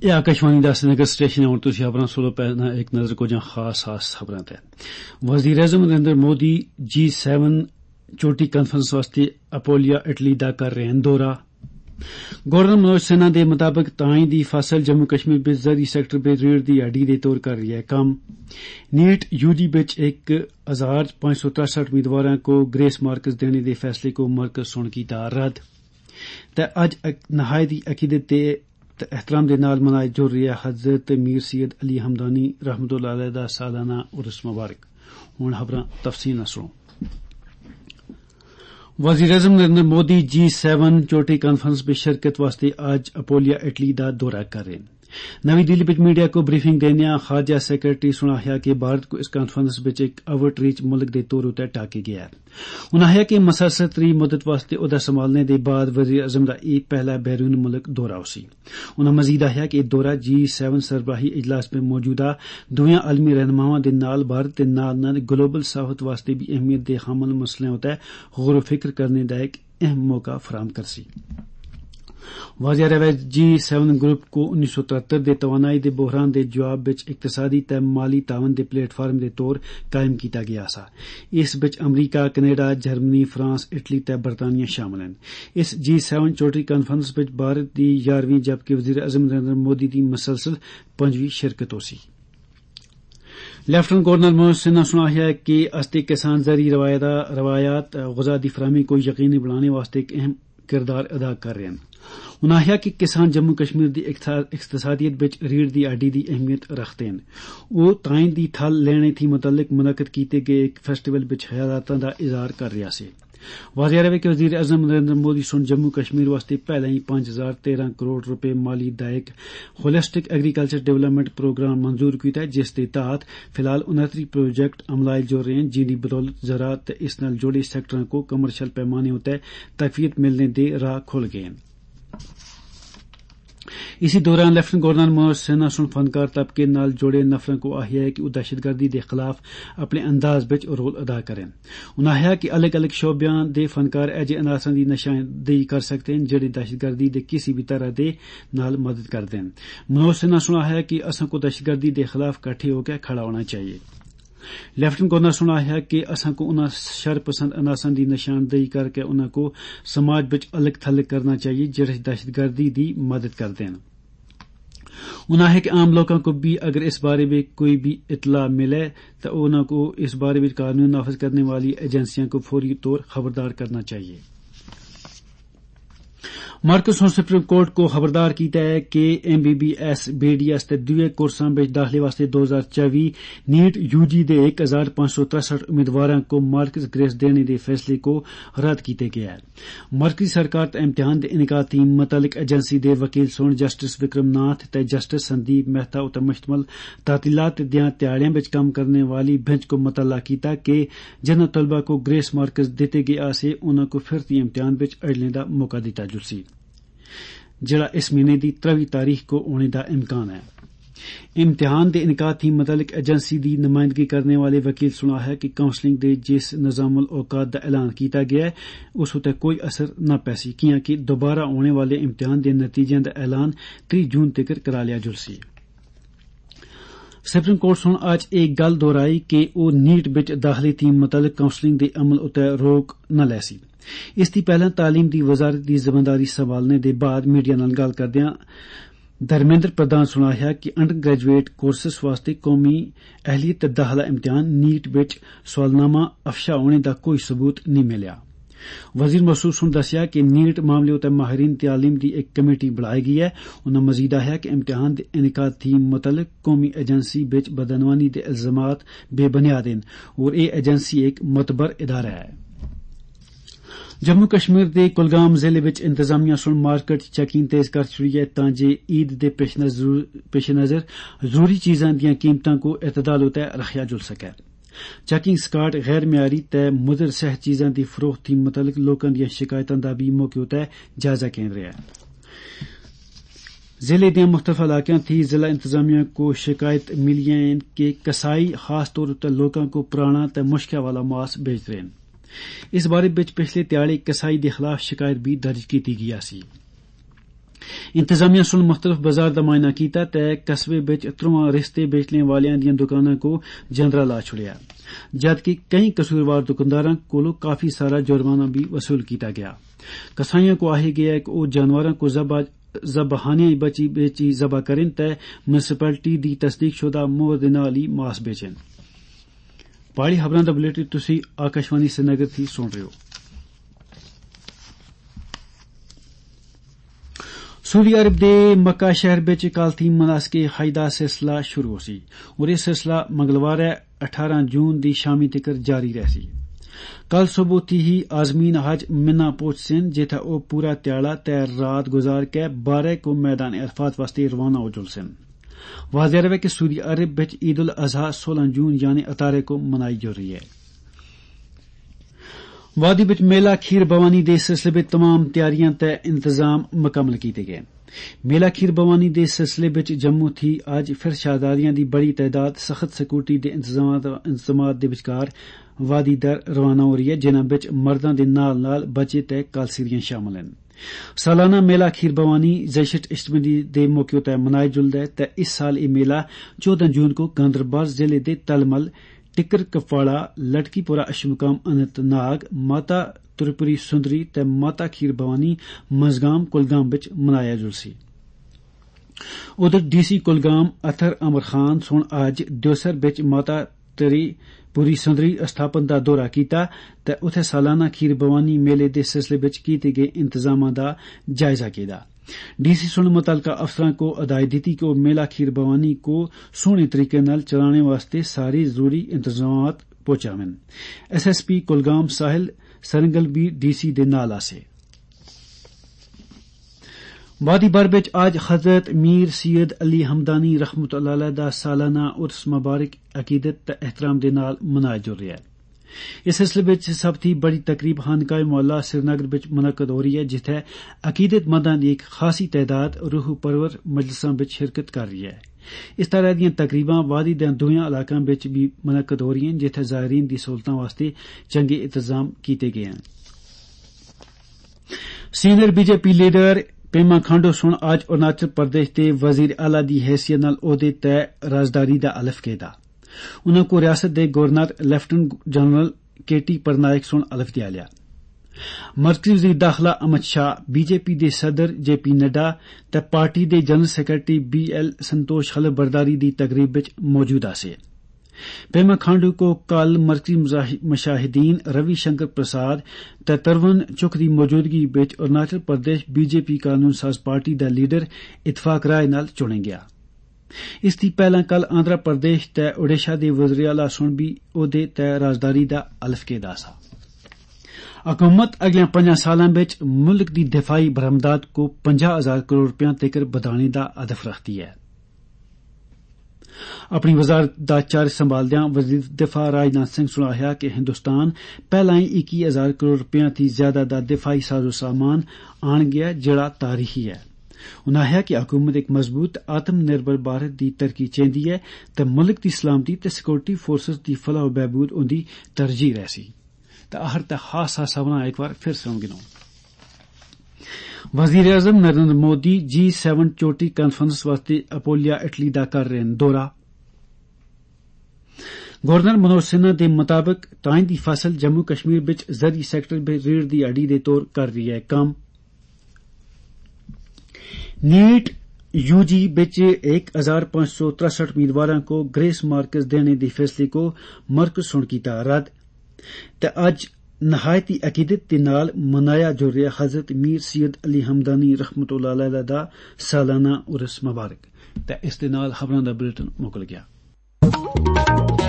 ਇਹ आकाशवाणी ਦਾ श्रीनगर स्टेशन और तुसी खबरां सुनो पहना एक नजर को जहां खास खबरां ते वज़ीर-ए-आज़म नरेंद्र मोदी G7 चोटी कॉन्फ्रेंस वास्ते अपोलिया इटली दा कर रहे हैं दौरा। गवर्नर मनोज सिन्हा के मुताबिक ताई दी फसल जम्मू कश्मीर बिच जरी सैक्टर बिच रीढ़ दी हड्डी दे तौर कर रही है कम। नीट यूजी बिच 1563 उम्मीदवारों को ग्रेस मार्क्स देने के फैसले को मरकज सुन कीता रद्द। ते अज नहायती अकीदत ते एहतराम दे नाल मनाए जुड़ रही है हजरत मीर सैयद अली हमदानी रहमतुल्लाह अलैह दा सालाना उर्स मुबारक। हुण खबरां तफसील नाल सुनो। वज़ीर-ए-आज़म नरेंद्र मोदी G7 चोटी कॉन्फ्रेंस में शिरकत वास्ते आज अपोलिया इटली दा दौरा कर रहे हैं। नवी दिल्ली में मीडिया को ब्रीफिंग देने खारजा सैक्रेटरी सुनाया कि भारत को इस कॉन्फ्रेंस में एक आउटरीच मुल्क के तौर पर टाके गया है। उन्होंने कि मसलसल त्री मुद्दत वास्ते उहदा संभालने के बाद वज़ीर-ए-आज़म का यह पहला बैरून मुल्क दौरा होसी। उन्होंने मजीद आख्या कि दौरा G7 सरबराही इजलास में मौजूदा दुनिया आलमी रहनुमावां दे नाल भारत के नाल ग्लोबल साउथ वास्ते भी अहमियत दे हामल मसले होता है गौर फिक्र करने का एक अहम मौका फराहम करसी। वाज़ेह G7 ग्रुप को 1973 के तवानाई के बहरान के जवाब विच इकतसादी ते माली तावन के प्लेटफार्म के तौर कायम किया गया सा। इस विच अमरीका कनेडा जर्मनी फ्रांस इटली ते बरतानिया शामिल हैं। इस G7 चोटी कॉन्फ्रेंस विच भारत की 11वीं जबकि वज़ीर-ए-आज़म नरेंद्र मोदी की मसलसल 5वीं शिरकत होसी। लेफ्टिनेंट गवर्नर मनोज सिन्हा सुनाया है कि अस्ते किसान जरी रवायात गुज़ा की फराहमी को यकीनी बनाने वास्ते एक अहम किरदार अदा कर रहे हैं। उन्होंने कहा कि किसान जम्मू कश्मीर की इकतसादियत विच रीढ़ दी हड्डी की अहमियत रखते हैं। वो ताई दी थल लेने थी मुतल्लिक मुनक्कद किए गए एक फेस्टिवल विच ख्यालातां दा इज़हार कर रहा से। वाज़ेह रहे कि वज़ीर-ए-आज़म नरेंद्र मोदी सुन जम्मू कश्मीर वास्ते पहले ही 5013 करोड़ रुपए माली दा एक होलिस्टिक एग्रीकल्चर डेवलपमेंट प्रोग्राम मंजूर किया है जिसके तहत फिलहाल 69 प्रोजेक्ट अमलाए जो रहे हैं जिन्हें बदौलत ज़राअत ते इस नाल जुड़े सेक्टरों को कमर्शियल पैमाने होता है तकवीत मिलने दे राह खुल गए हैं। इसी दौरान लेफ्टिनेंट गवर्नर मनोज सिन्हा सुन फनकार तबके नाल जुड़े नफरों को आहिया है कि वह दहशतगर्दी के खिलाफ अपने अंदाज विच रोल अदा करें। उन्होंने कहा कि अलग अलग शोबियां दे फनकार ऐजे अनासरां दी निशानदेही कर सकते हैं जेड़े दहशतगर्दी के किसी भी तरह दे नाल मदद करते हैं। मनोज सिन्हा सुनाया कि असां को दहशतगर्दी के खिलाफ इकट्ठे होकर खड़ा होना चाहिए। लेफ्टिनेंट गवर्नर सुनाया कि असां को उन्हां शरपसंद अनासरां दी निशानदेही करके उन्हां को समाज विच अलग थलग करना चाहिए जेड़े दहशतगर्दी की मदद करते हैं। उन्होंने कि आम लोगों को भी अगर इस बारे में कोई भी इतला मिले तो उन्होंने को इस बारे में कानून नाफिज करने वाली एजेंसियों को फौरी तौर खबरदार करना चाहिए। मरकज सुप्रीम कोर्ट को खबरदार किया है कि MBBS BDS ते दुए कोर्सां विच दाखिले वास्ते 2024 नीट यूजी दे 1563 उम्मीदवारों को मार्क्स ग्रेस देने के फैसले को रद्द किया गया है। मरकजी सरकार ते इम्तिहान दे इनकाद दी मुतल्लिक एजेंसी दे वकील सोन जस्टिस विक्रम नाथ ते जस्टिस संदीप मेहता उते मुश्तमल तातीलात दियां त्याड़ियां विच काम करने वाली बेंच को मुतल्ला किया कि जिन्हां तलबा को ग्रेस मार्क्स दिते गए आसे उन्हां को फिरती इम्तिहान विच अड़ने का मौका दिता जुलसी जिहड़ा इस महीने की 23 तारीख को होने का इम्कान है। इम्तिहान के इनकाद थी मुतल्लिक एजेंसी की नुमाइंदगी करने वाले वकील सुना है कि काउंसलिंग के जिस निजामुल औकात का ऐलान किया गया है उस उत्ते कोई असर न पैसी क्योंकि दोबारा होने वाले इम्तिहान के नतीजों का ऐलान 3 जून तक करा लिया जुलसी। सुप्रीम कोर्ट सुन आज एक गल दोहराई कि वह नीट विच दाखिले थी मुतल्लिक काउंसलिंग के अमल उत्ते रोक न लैसी। इसकी पहले तालीम की वजारत की जिम्मेदारी संभालने के बाद मीडिया नाल गल करदियां धर्मेंद्र प्रधान सुनाया कि अंडर ग्रेजुएट कोर्सेस वास्ते कौमी अहलियत दाखिला इम्तिहान नीट विच सवालनामा अफशा होने का कोई सबूत नहीं मिला। वजीर मसूद सुन दसिया कि नीट मामले उत्ते माहिरीन तालीम की एक कमेटी बनाई गई है। उन्होंने मजीद आख्या कि इम्तिहान के इनकाद थी मुतल्लिक कौमी एजेंसी विच बदअनवानी के इल्जामात बेबुनियाद हैं और यह एजेंसी एक मुतबर इदारा है। जम्मू कश्मीर के कुलगाम जिले विच इंतजामिया सुन मार्केट चेकिंग तेज कर छुड़ी है तांजे ईद के पेशनजर जरूरी चीजां दियां कीमतां को एतदाल उत्ते रखिया जुल सके। चेकिंग स्काट गैर म्यारी ते मुदर सह चीजां दी फरोख्त थी मुतल्लिक लोकां दियां शिकायतां दा भी मौके उत्ते जायजा केंद्र है। जिले के मुख्तलिफ इलाकों थी जिला इंतजामिया को शिकायत मिली है कि कसाई खास तौर पर लोगों को पुराना ते मुश्किल वाला मांस बेच रहे हैं। इस बारे विच पिछले त्याड़े कसाई के खिलाफ शिकायत भी दर्ज की गई सी। इंतजामिया सुन मुख्तलिफ बाजार दा मायना कीता ते कस्बे बिच 3 रिश्ते बेचने वालियां दियां दुकानां को जंदरा ला छुड़िया जबकि कई कसूरवार दुकानदारां कोलों काफी सारा जुर्माना भी वसूल किया गया। कसाइयां को आही गया कि वह जानवरों को ज़बाहानियां बची बेची ज़बा करें ते म्यूनसिपैलिटी दी तस्दीक शुदा मोहर दे नाल ही मांस बेचन। पहाड़ी खबरां दा बुलेटिन तुसी आकाशवाणी श्रीनगर थी सुन रहे हो। सऊदी अरब दे मक्का शहर बिच कल थी मनासके हज दा सिलसिला शुरू हो सी और यह सिलसिला मंगलवार 18 जून दी शामी तक जारी रहसी। कल सुबह थी ही आजमीन हज मिना पहुंचसन जिथे ओ पूरा त्याड़ा तैर रात गुजार के 12 को मैदान अरफात वास्ते रवाना हो जुलसन। वाज़ेह रहे कि सऊदी अरब बिच ईद उल अजहा 16 जून यानी अतारे को मनाई जा रही है। वादी बिच मेला खीर भवानी दे सिलसिले बिच तमाम तैयारियां ते इंतजाम मुकम्मल किए गए। मेला खीर भवानी दे सिलसिले बिच जम्मू थी अज फिर शाहदारियां दी बड़ी तादाद सख्त सिक्योरिटी दे इंतजामात दे विचकार वादी दर रवाना हो रही है जिन्हां बिच मर्दां दे नाल नाल बच्चे ते कालसीरियां शामिल हैं। सालाना मेला खीर भवानी जैशट इश्तमदी दे मौके उत्ते मनाया जुलदा है ते इस साल यह मेला 14 जून को गांदरबल जिले दे तलमल टिकर कफाड़ा लटकीपुरा अशमुकाम अनंतनाग माता त्रिपुरी सुंदरी ते माता खीर भवानी मजगाम कुलगाम बिच मनाया जुलसी। उधर डीसी कुलगाम अथर अमर खान सुन अज द्योसर बिच माता त्रिपुरी सुंदरी स्थापन दा दौरा कीता ते उत्थे सालाना खीर भवानी मेले दे सिलसिले बिच कीते गए इंतजामां दा जायजा कीता। डीसी सुन मुतलका अफसरां को हिदायत दी कि वह मेला खीर भवानी को सोहने तरीके नाल चलाने वास्ते सारी जरूरी इंतजामात पहुंचावन। एसएसपी कुलगाम साहिल सरंगल भी डीसी दे नाल आसे। वादी बर बिच आज हजरत मीर सैयद अली हमदानी रहमतुल्लाह अलैह दा सालाना उर्स मुबारक अकीदत ते एहतराम दे नाल मनाया जा रहा है। इस सिलसिले बिच सब थी बड़ी तकरीब खानकाए मौला श्रीनगर बिच मुनक्कद हो रही है जिथे अकीदतमंदां दी एक खासी तादाद रूह परवर मजलिसां बिच शिरकत कर रही है। इस तरह दियां तकरीबां वादी दे दूए इलाकों बिच भी मुनक्कद हो रही हैं जिथे ज़ायरीन दी सहूलतां वास्ते चंगे इंतजाम किए गए हैं। Senior BJP leader Pema Khandu सुन अज अरुणाचल प्रदेश दे वजीर आला दी हैसियत नाल ओहदे ते राजदारी दा अलफ कीता। उन्हां को रियासत दे governor lieutenant general K T Parnaik सुन अलफ दिया लिया। मरकजी वजीर दाखिला अमित शाह बीजेपी दे सदर जेपी नड्डा ते पार्टी दे जनरल सैक्रेटरी बीएल संतोष खलफ बरदारी दी तकरीब विच मौजूद आसे। पेमा खांडू को कल मरकजी मुशाहिदीन रवि शंकर प्रसाद ते तरवन चुक दी मौजूदगी विच अरुणाचल प्रदेश बीजेपी कानून साज पार्टी दा लीडर इतफाक राय नाल चुने गया। इसती पहला कल आंध्र प्रदेश ते ओडिशा दे वज़ीर आला सुन भी ओहदे ते राजदारी दा अलफ कीता सा। हुकूमत अगले 5 सालां विच मुल्क दी दिफाई बरामदात को 50,000 करोड़ रुपया तक बढ़ाने दा हदफ रखती है। अपनी वजारत दा चार्ज संभालदियां वजीर दिफा राजनाथ सिंह सुनाया कि हिंदुस्तान पहला ही 21,000 करोड़ रुपया थी ज्यादा दा दिफाई साजो सामान आन गया जेड़ा तारीखी है। उन्होंने कहा कि हुकूमत एक मजबूत आत्मनिर्भर भारत दी तरक्की चाहती है ते मुल्क दी सलामती ते सिक्योरिटी फोर्सेस दी फलाह बहबूद उनदी तरजीह रहसी। आहर ते खास खबरां एक बार फिर सुन गिनो। वजीर आजम नरेंद्र मोदी G7 चोटी कांफ्रेंस वास्ते अपोलिया इटली दा कर रहे हैं दौरा। गवर्नर मनोज सिन्हा दे मुताबिक ताईं दी फसल जम्मू कश्मीर विच जरी सैक्टर विच रीढ़ दी हड्डी दे तौर कर रही है कम। नीट यूजी विच 1563 उम्मीदवारों को ग्रेस मार्क्स देने के फैसले को मरकज सुन कीता रद्द ते अज नहायती अकीदत दे नाल मनाया जा रहा हजरत मीर सैयद अली हमदानी रहमतुल्लाह अलैह दा सालाना उर्स मुबारक ते इस दे नाल खबरां दा बुलेटिन मुकल गया।